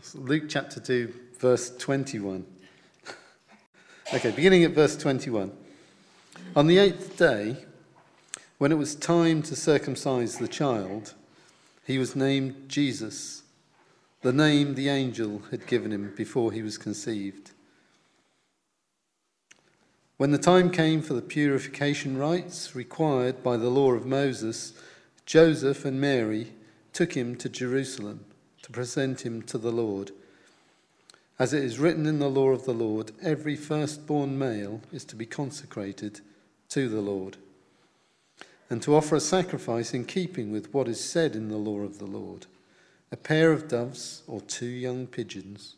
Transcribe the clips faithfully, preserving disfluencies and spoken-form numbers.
Luke chapter two, verse twenty-one. Okay, beginning at verse twenty-one. On the eighth day, when it was time to circumcise the child, he was named Jesus, the name the angel had given him before he was conceived. When the time came for the purification rites required by the law of Moses, Joseph and Mary took him to Jerusalem to present him to the Lord. As it is written in the law of the Lord, every firstborn male is to be consecrated to the Lord, and to offer a sacrifice in keeping with what is said in the law of the Lord, a pair of doves or two young pigeons.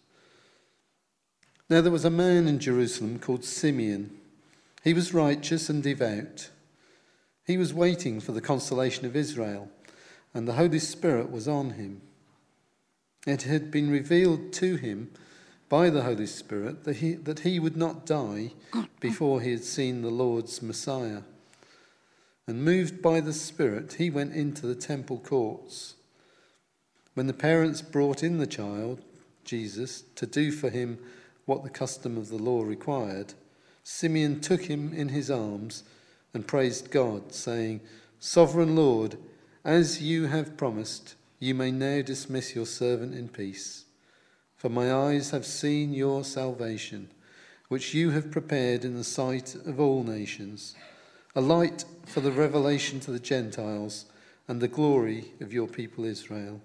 Now there was a man in Jerusalem called Simeon. He was righteous and devout. He was waiting for the consolation of Israel, and the Holy Spirit was on him. It had been revealed to him by the Holy Spirit that he, that he would not die before he had seen the Lord's Messiah. And moved by the Spirit, he went into the temple courts. When the parents brought in the child, Jesus, to do for him what the custom of the law required, Simeon took him in his arms and praised God, saying, "Sovereign Lord, as you have promised, you may now dismiss your servant in peace. For my eyes have seen your salvation, which you have prepared in the sight of all nations, a light for the revelation to the Gentiles and the glory of your people Israel."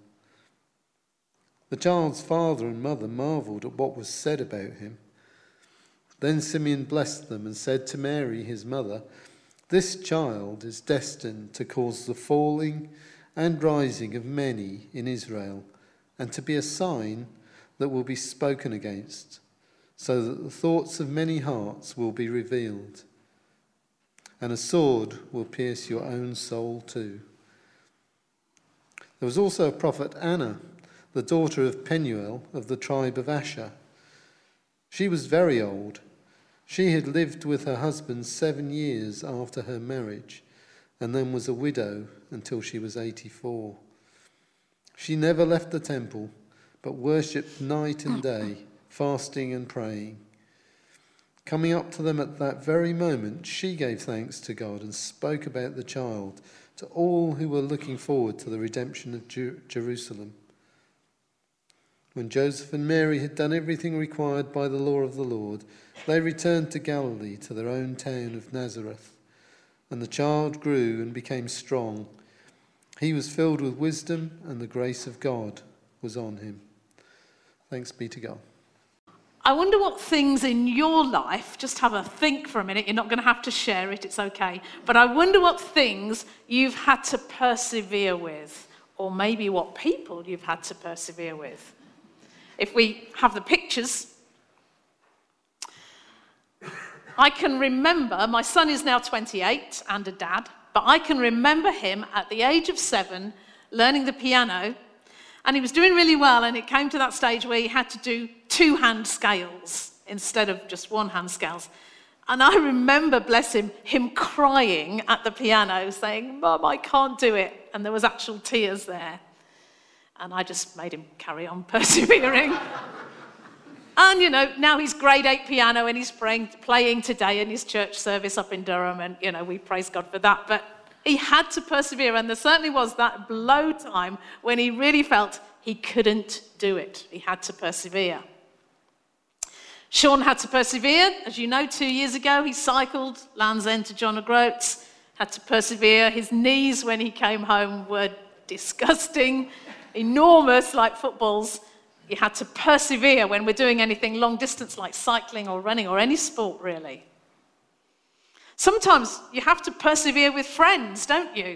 The child's father and mother marveled at what was said about him. Then Simeon blessed them and said to Mary, his mother, "This child is destined to cause the falling and rising of many in Israel, and to be a sign that will be spoken against, so that the thoughts of many hearts will be revealed. And a sword will pierce your own soul too." There was also a prophet Anna, the daughter of Penuel of the tribe of Asher. She was very old. She had lived with her husband seven years after her marriage, and then was a widow until she was eighty-four. She never left the temple, but worshipped night and day, fasting and praying. Coming up to them at that very moment, she gave thanks to God and spoke about the child to all who were looking forward to the redemption of Jer- Jerusalem. When Joseph and Mary had done everything required by the law of the Lord, they returned to Galilee, to their own town of Nazareth. And the child grew and became strong. He was filled with wisdom, and the grace of God was on him. Thanks be to God. I wonder what things in your life, just have a think for a minute, you're not going to have to share it, it's okay, but I wonder what things you've had to persevere with, or maybe what people you've had to persevere with. If we have the pictures, I can remember, my son is now twenty-eight and a dad, but I can remember him at the age of seven learning the piano, and he was doing really well, and it came to that stage where he had to do two hand scales instead of just one hand scales. And I remember, bless him, him crying at the piano saying, "Mum, I can't do it." And there was actual tears there. And I just made him carry on persevering. And, you know, now he's grade eight piano and he's playing, playing today in his church service up in Durham. And, you know, we praise God for that. But he had to persevere. And there certainly was that blow time when he really felt he couldn't do it. He had to persevere. Sean had to persevere. As you know, two years ago, he cycled Land's End to John O'Groats. Had to persevere. His knees, when he came home, were disgusting. Enormous, like footballs. You had to persevere when we're doing anything long distance like cycling or running or any sport, really. Sometimes you have to persevere with friends, don't you?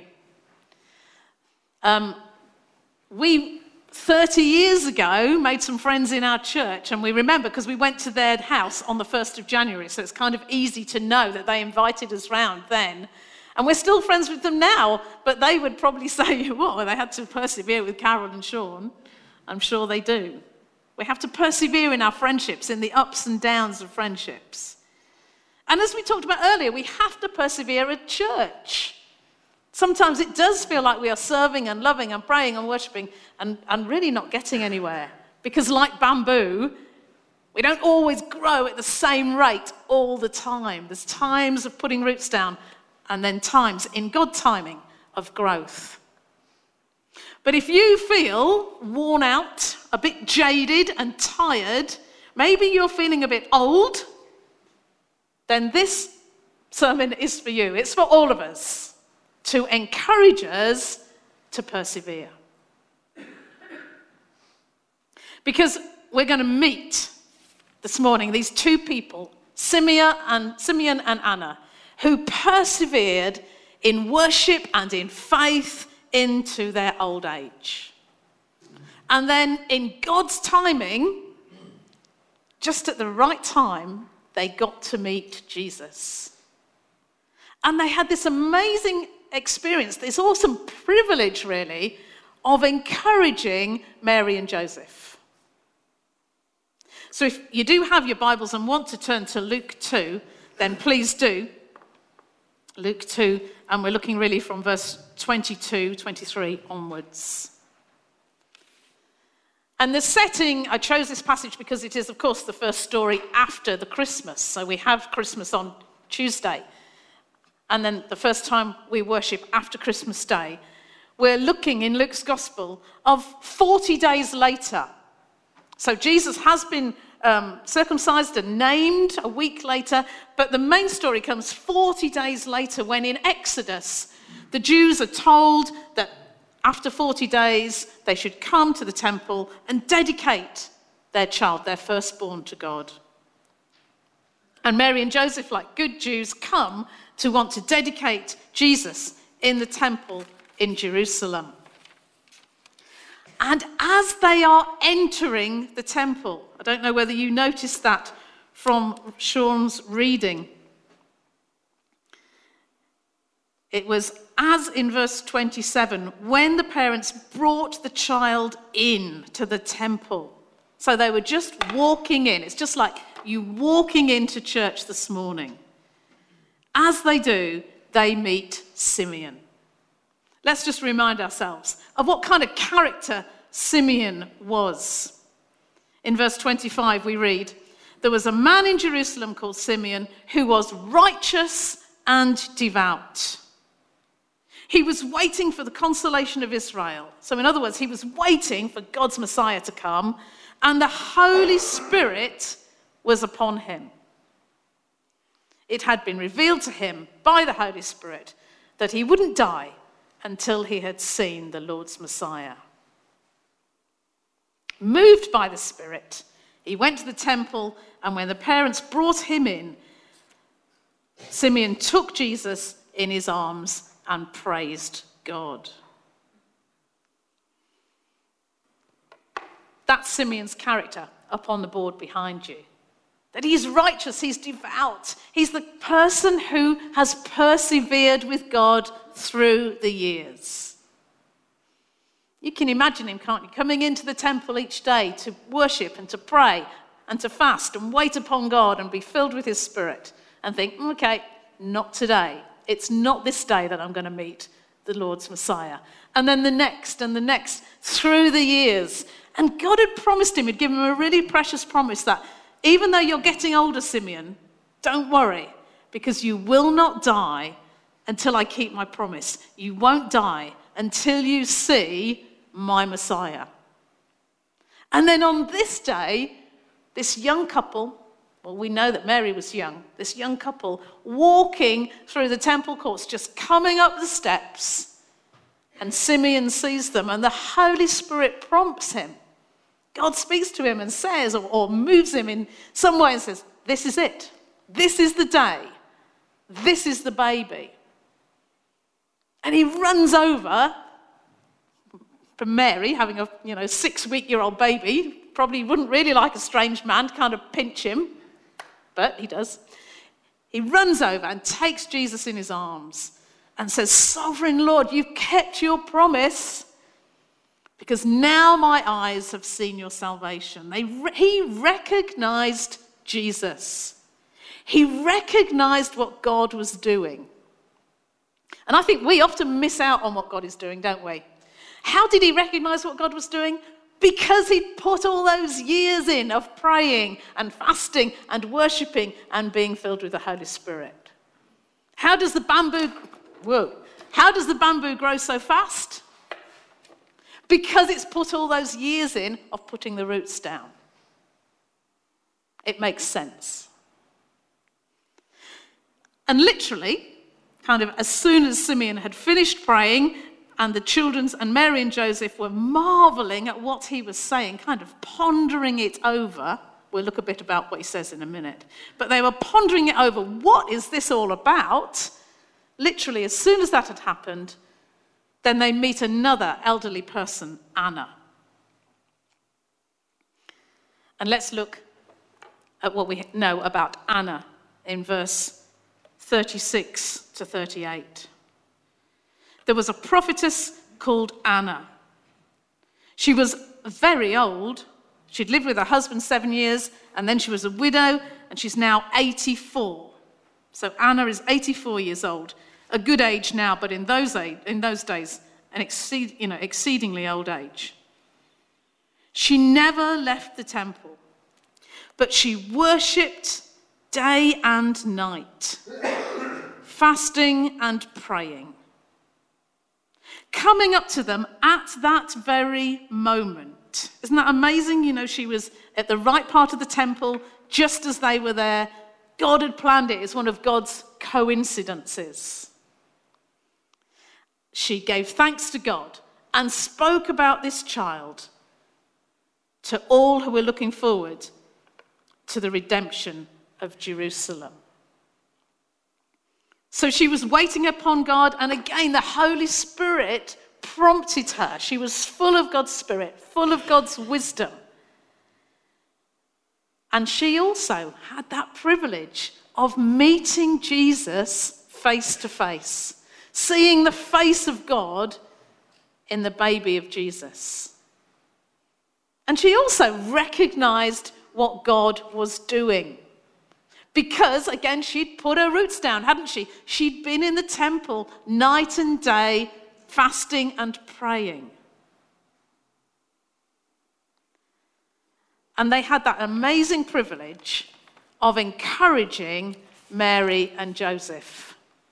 Um, we, thirty years ago, made some friends in our church, and we remember because we went to their house on the first of January, so it's kind of easy to know that they invited us round then. And we're still friends with them now, but they would probably say, "What, they had to persevere with Carol and Sean." I'm sure they do. We have to persevere in our friendships, in the ups and downs of friendships. And as we talked about earlier, we have to persevere at church. Sometimes it does feel like we are serving and loving and praying and worshipping and, and really not getting anywhere Because like bamboo, we don't always grow at the same rate all the time. There's times of putting roots down and then times, in God's timing, of growth. But if you feel worn out, a bit jaded and tired, maybe you're feeling a bit old, then this sermon is for you. It's for all of us to encourage us to persevere. Because we're going to meet this morning these two people, Simeon and, Simeon and Anna, who persevered in worship and in faith into their old age. And then in God's timing, just at the right time, they got to meet Jesus. And they had this amazing experience, this awesome privilege, really, of encouraging Mary and Joseph. So if you do have your Bibles and want to turn to Luke two, then please do. Luke two, and we're looking really from verse twenty-two, twenty-three onwards. And the setting, I chose this passage because it is, of course, the first story after the Christmas. So we have Christmas on Tuesday. And then the first time we worship after Christmas Day, we're looking in Luke's Gospel of forty days later. So Jesus has been um, circumcised and named a week later, but the main story comes forty days later when in Exodus, the Jews are told that after forty days, they should come to the temple and dedicate their child, their firstborn, to God. And Mary and Joseph, like good Jews, come to want to dedicate Jesus in the temple in Jerusalem. And as they are entering the temple, I don't know whether you noticed that from Sean's reading. It was as in verse twenty-seven, when the parents brought the child in to the temple. So they were just walking in. It's just like you walking into church this morning. As they do, they meet Simeon. Let's just remind ourselves of what kind of character Simeon was. In verse twenty-five, we read, there was a man in Jerusalem called Simeon who was righteous and devout. He was waiting for the consolation of Israel. So in other words, he was waiting for God's Messiah to come, and the Holy Spirit was upon him. It had been revealed to him by the Holy Spirit that he wouldn't die until he had seen the Lord's Messiah. Moved by the Spirit, he went to the temple, and when the parents brought him in, Simeon took Jesus in his arms and praised God. That's Simeon's character up on the board behind you. That he's righteous, he's devout. He's the person who has persevered with God through the years. You can imagine him, can't you? Coming into the temple each day to worship and to pray and to fast and wait upon God and be filled with his Spirit and think, okay, not today. It's not this day that I'm going to meet the Lord's Messiah. And then the next and the next through the years. And God had promised him, he'd given him a really precious promise that even though you're getting older, Simeon, don't worry, because you will not die until I keep my promise. You won't die until you see my Messiah. And then on this day, this young couple, well, we know that Mary was young, this young couple walking through the temple courts, just coming up the steps, and Simeon sees them, and the Holy Spirit prompts him. God speaks to him and says, or, or moves him in some way and says, this is it. This is the day. This is the baby. And he runs over from Mary, having a you know six-week-year-old baby. Probably wouldn't really like a strange man to kind of pinch him, but he does. He runs over and takes Jesus in his arms and says, Sovereign Lord, you've kept your promise, because now my eyes have seen your salvation. They, he recognized Jesus. He recognized what God was doing. And I think we often miss out on what God is doing, don't we? How did he recognize what God was doing? because he'd put all those years in of praying and fasting and worshipping and being filled with the Holy Spirit. How does the bamboo, whoa, how does the bamboo grow so fast? Because it's put all those years in of putting the roots down. It makes sense. And literally, kind of as soon as Simeon had finished praying, and the children and Mary and Joseph were marveling at what he was saying, kind of pondering it over. We'll look a bit about what he says in a minute. But they were pondering it over. What is this all about? Literally, as soon as that had happened, then they meet another elderly person, Anna. And let's look at what we know about Anna in verse thirty-six to thirty-eight. There was a prophetess called Anna. She was very old. She'd lived with her husband seven years, and then she was a widow, and she's now eighty-four. So Anna is eighty-four years old, a good age now, but in those age, in those days, an exceed, you know, exceedingly old age. She never left the temple, but she worshipped day and night, fasting and praying. Coming up to them at that very moment. Isn't that amazing? You know, she was at the right part of the temple just as they were there. God had planned it. It's one of God's coincidences. She gave thanks to God and spoke about this child to all who were looking forward to the redemption of Jerusalem. So she was waiting upon God, and again, the Holy Spirit prompted her. She was full of God's Spirit, full of God's wisdom. And she also had that privilege of meeting Jesus face to face, seeing the face of God in the baby of Jesus. And she also recognized what God was doing. Because, again, she'd put her roots down, hadn't she? She'd been in the temple night and day, fasting and praying. And they had that amazing privilege of encouraging Mary and Joseph.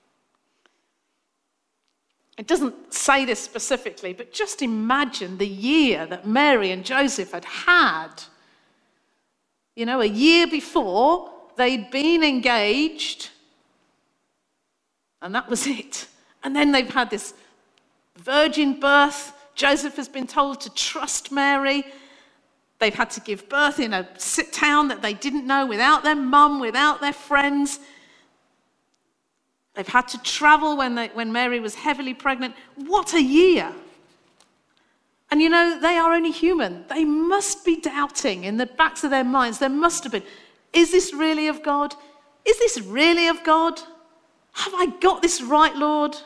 It doesn't say this specifically, but just imagine the year that Mary and Joseph had had. You know, a year before, they'd been engaged, and that was it. And then they've had this virgin birth. Joseph has been told to trust Mary. They've had to give birth in a town that they didn't know, without their mum, without their friends. They've had to travel when, they, when Mary was heavily pregnant. What a year. And you know, they are only human. They must be doubting in the backs of their minds. There must have been, is this really of God? Is this really of God? Have I got this right, Lord?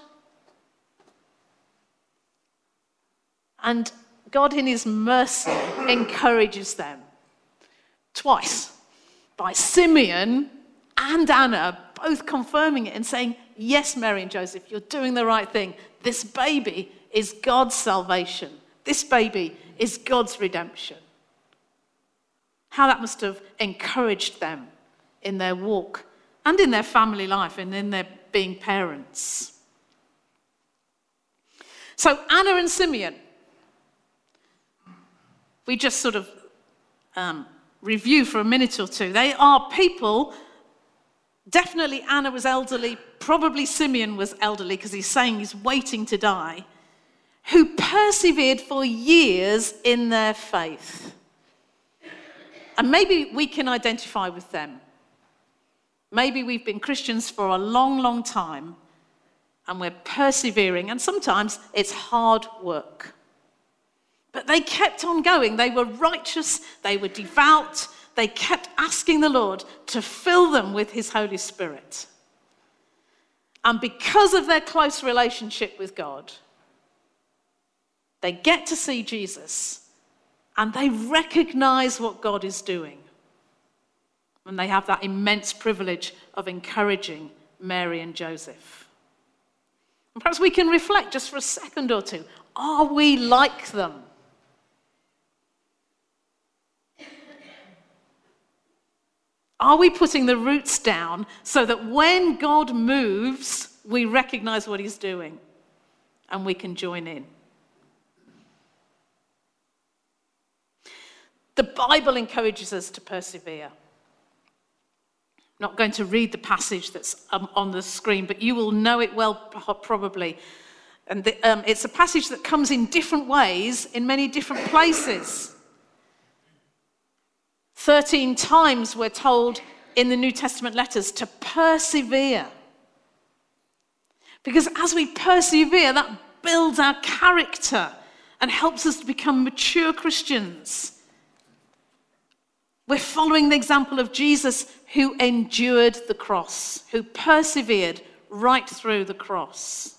And God in his mercy encourages them twice by Simeon and Anna both confirming it and saying, yes, Mary and Joseph, you're doing the right thing. This baby is God's salvation. This baby is God's redemption. How that must have encouraged them in their walk and in their family life and in their being parents. So Anna and Simeon, we just sort of um, review for a minute or two. They are people, definitely Anna was elderly, probably Simeon was elderly because he's saying he's waiting to die, who persevered for years in their faith. And maybe we can identify with them. Maybe we've been Christians for a long, long time, and we're persevering, and sometimes it's hard work. But they kept on going. They were righteous, they were devout, they kept asking the Lord to fill them with his Holy Spirit. And because of their close relationship with God, they get to see Jesus and they recognize what God is doing. And they have that immense privilege of encouraging Mary and Joseph. And perhaps we can reflect just for a second or two. Are we like them? Are we putting the roots down so that when God moves, we recognize what he's doing and we can join in? The Bible encourages us to persevere. I'm not going to read the passage that's um, on the screen, but you will know it well probably. And the, um, it's a passage that comes in different ways in many different places. Thirteen times we're told in the New Testament letters to persevere. Because as we persevere, that builds our character and helps us to become mature Christians. We're following the example of Jesus, who endured the cross, who persevered right through the cross.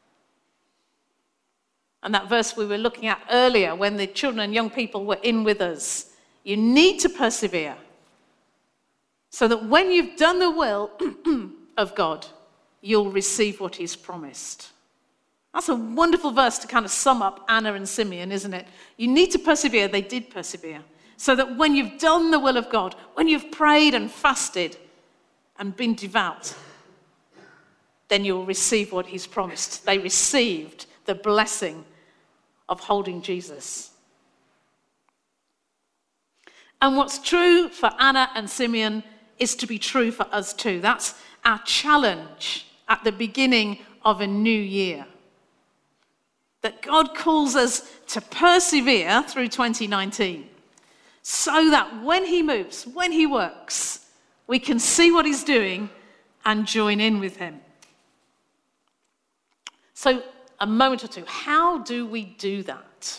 And that verse we were looking at earlier, when the children and young people were in with us, you need to persevere so that when you've done the will of God, you'll receive what he's promised. That's a wonderful verse to kind of sum up Anna and Simeon, isn't it? You need to persevere. They did persevere. So that when you've done the will of God, when you've prayed and fasted and been devout, then you'll receive what he's promised. They received the blessing of holding Jesus. And what's true for Anna and Simeon is to be true for us too. That's our challenge at the beginning of a new year. That God calls us to persevere through twenty nineteen. So that when he moves, when he works, we can see what he's doing and join in with him. So, a moment or two, how do we do that?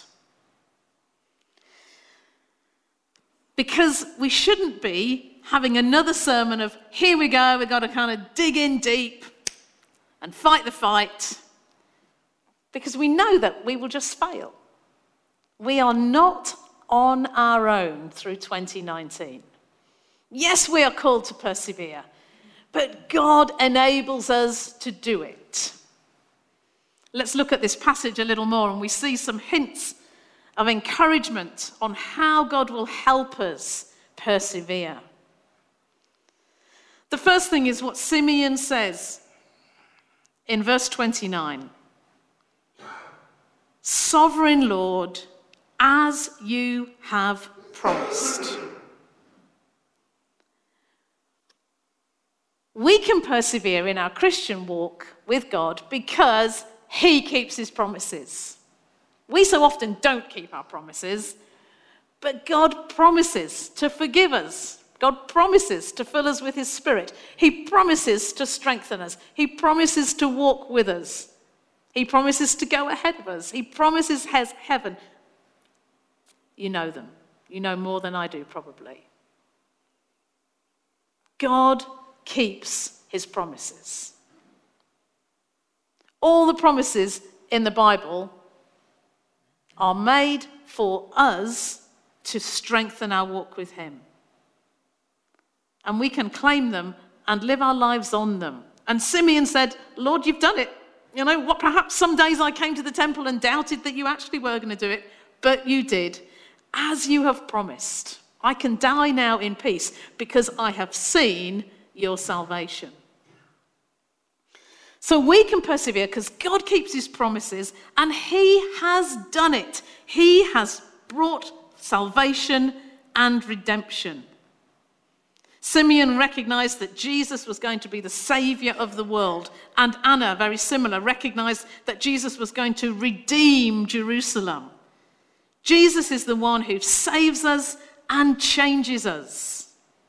Because we shouldn't be having another sermon of, here we go, we've got to kind of dig in deep and fight the fight. Because we know that we will just fail. We are not on our own through twenty nineteen. Yes, we are called to persevere, but God enables us to do it. Let's look at this passage a little more and we see some hints of encouragement on how God will help us persevere. The first thing is what Simeon says in verse twenty-nine. Sovereign Lord, as you have promised. We can persevere in our Christian walk with God because he keeps his promises. We so often don't keep our promises, but God promises to forgive us. God promises to fill us with his Spirit. He promises to strengthen us. He promises to walk with us. He promises to go ahead of us. He promises has heaven. You know them. You know more than I do, probably. God keeps his promises. All the promises in the Bible are made for us to strengthen our walk with him. And we can claim them and live our lives on them. And Simeon said, Lord, you've done it. You know, what? Perhaps some days I came to the temple and doubted that you actually were going to do it, but you did. As you have promised, I can die now in peace because I have seen your salvation. So we can persevere because God keeps his promises and he has done it. He has brought salvation and redemption. Simeon recognized that Jesus was going to be the savior of the world. And Anna, very similar, recognized that Jesus was going to redeem Jerusalem. Jesus is the one who saves us and changes us.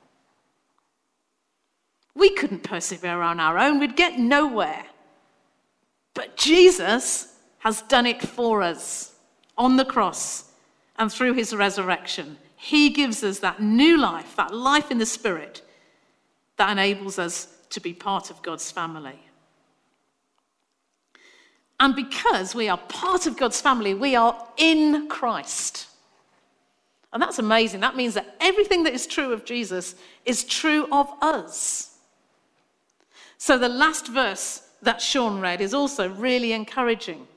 We couldn't persevere on our own. We'd get nowhere. But Jesus has done it for us on the cross and through his resurrection. He gives us that new life, that life in the Spirit that enables us to be part of God's family. And because we are part of God's family, we are in Christ. And that's amazing. That means that everything that is true of Jesus is true of us. So the last verse that Sean read is also really encouraging.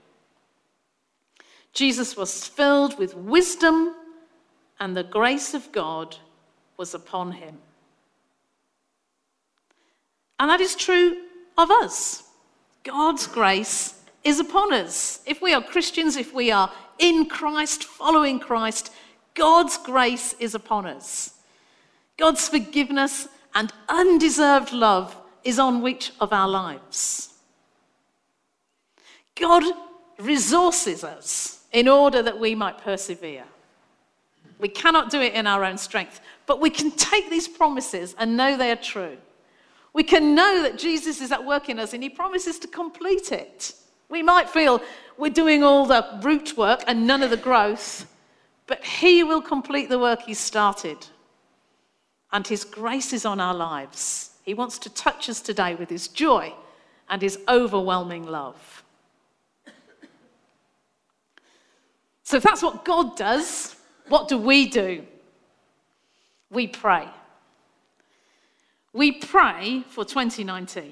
Jesus was filled with wisdom, and the grace of God was upon him. And that is true of us. God's grace is upon us. If we are Christians, if we are in Christ, following Christ, God's grace is upon us. God's forgiveness and undeserved love is on each of our lives. God resources us in order that we might persevere. We cannot do it in our own strength, but we can take these promises and know they are true. We can know that Jesus is at work in us and he promises to complete it. We might feel we're doing all the root work and none of the growth, but he will complete the work he started. And his grace is on our lives. He wants to touch us today with his joy and his overwhelming love. So if that's what God does, what do we do? We pray. We pray for twenty nineteen.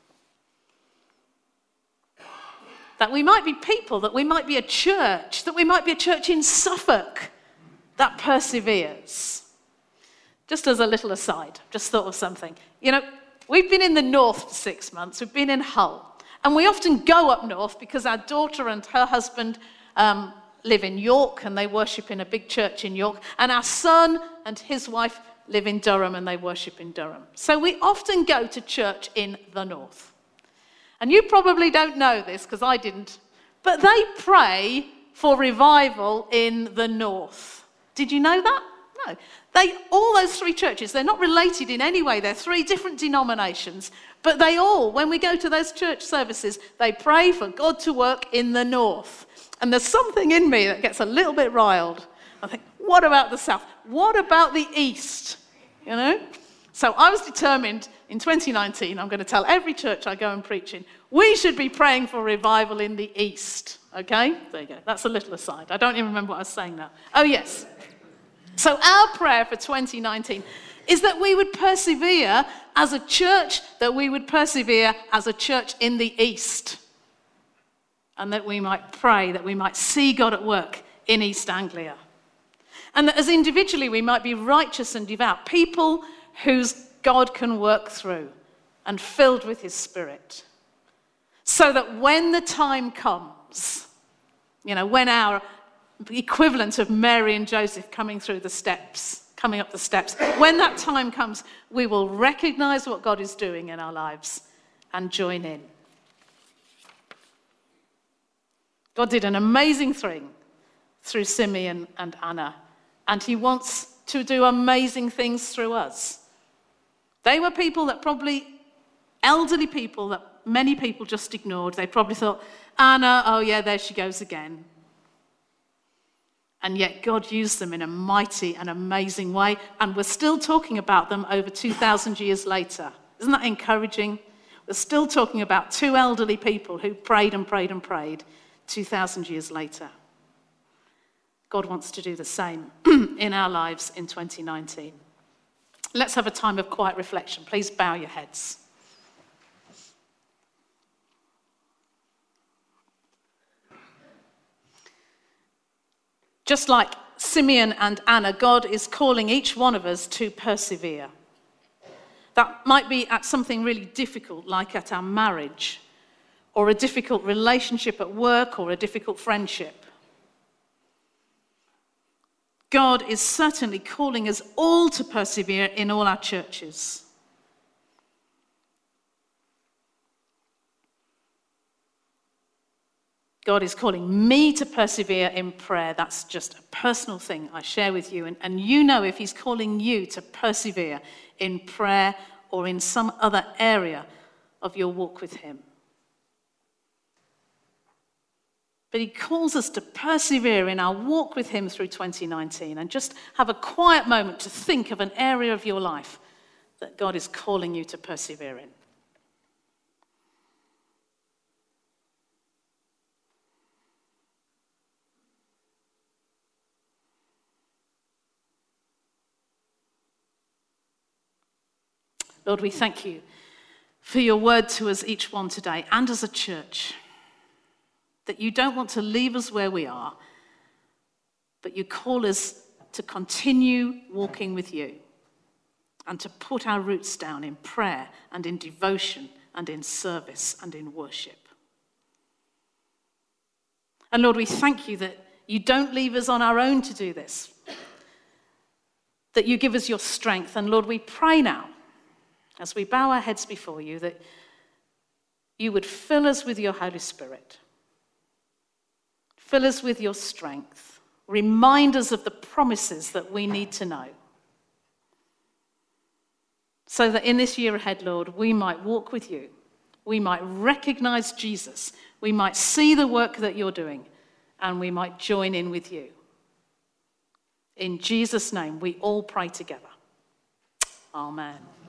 That we might be people, that we might be a church, that we might be a church in Suffolk that perseveres. Just as a little aside, just thought of something. You know, we've been in the north for six months. We've been in Hull. And we often go up north because our daughter and her husband um, live in York and they worship in a big church in York. And our son and his wife live in Durham and they worship in Durham. So we often go to church in the north. And you probably don't know this because I didn't, but they pray for revival in the north. Did you know that? No. They, all those three churches, they're not related in any way. They're three different denominations. But they all, when we go to those church services, they pray for God to work in the north. And there's something in me that gets a little bit riled. I think, what about the south? What about the east? You know? So I was determined in twenty nineteen, I'm going to tell every church I go and preach in, we should be praying for revival in the east. Okay? There you go. That's a little aside. I don't even remember what I was saying now. Oh, yes. So our prayer for twenty nineteen is that we would persevere as a church, that we would persevere as a church in the east. And that we might pray, that we might see God at work in East Anglia. And that as individually we might be righteous and devout, people whose God can work through and filled with his Spirit. So that when the time comes, you know, when our equivalent of Mary and Joseph coming through the steps, coming up the steps, when that time comes, we will recognize what God is doing in our lives and join in. God did an amazing thing through Simeon and Anna, and he wants to do amazing things through us. They were people that probably, elderly people that many people just ignored. They probably thought, Anna, oh yeah, there she goes again. And yet God used them in a mighty and amazing way, and we're still talking about them over two thousand years later. Isn't that encouraging? We're still talking about two elderly people who prayed and prayed and prayed two thousand years later. God wants to do the same in our lives in twenty nineteen. Let's have a time of quiet reflection. Please bow your heads. Just like Simeon and Anna, God is calling each one of us to persevere. That might be at something really difficult, like at our marriage, or a difficult relationship at work, or a difficult friendship. God is certainly calling us all to persevere in all our churches. God is calling me to persevere in prayer. That's just a personal thing I share with you. And, and you know if he's calling you to persevere in prayer or in some other area of your walk with him. But he calls us to persevere in our walk with him through twenty nineteen and just have a quiet moment to think of an area of your life that God is calling you to persevere in. Lord, we thank you for your word to us each one today and as a church. That you don't want to leave us where we are, but you call us to continue walking with you and to put our roots down in prayer and in devotion and in service and in worship. And Lord, we thank you that you don't leave us on our own to do this, that you give us your strength. And Lord, we pray now, as we bow our heads before you, that you would fill us with your Holy Spirit. Fill us with your strength. Remind us of the promises that we need to know. So that in this year ahead, Lord, we might walk with you. We might recognize Jesus. We might see the work that you're doing. And we might join in with you. In Jesus' name, we all pray together. Amen.